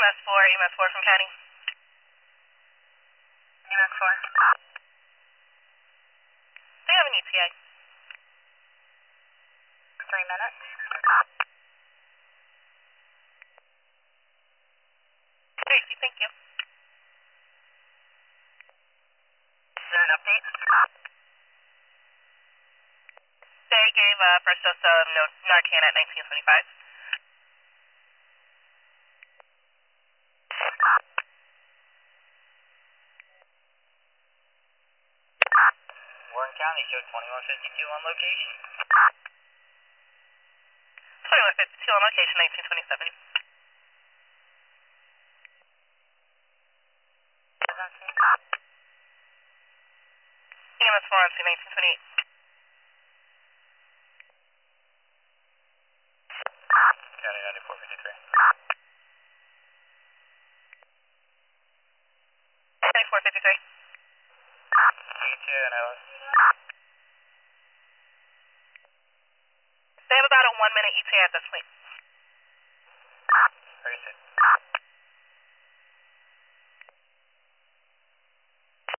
EMS 4, EMS 4 from County. EMS 4. They have an ETA. 3 minutes. Tracy, thank you. Is there an update? They gave first dose of Narcan at 1925. Warren County showed 2152 on location. 2152 on location, 1927. EMS 4 on scene, 1928. County 9453. 9453. ETA and LS. They have about a 1 minute ETA at this point. Very soon.